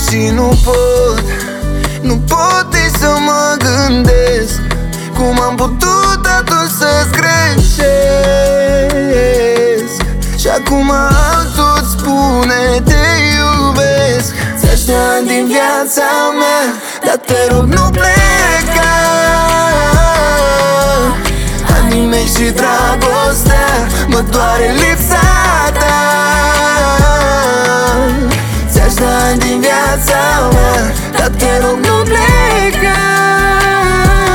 și nu pot nici să mă gândesc cum am putut atunci să-ți greșesc. Și acum altul spune te iubesc. Ți-aș da ani din viața mea, dar te rog nu pleca. Anii mei și dragostea, mă doare lipsa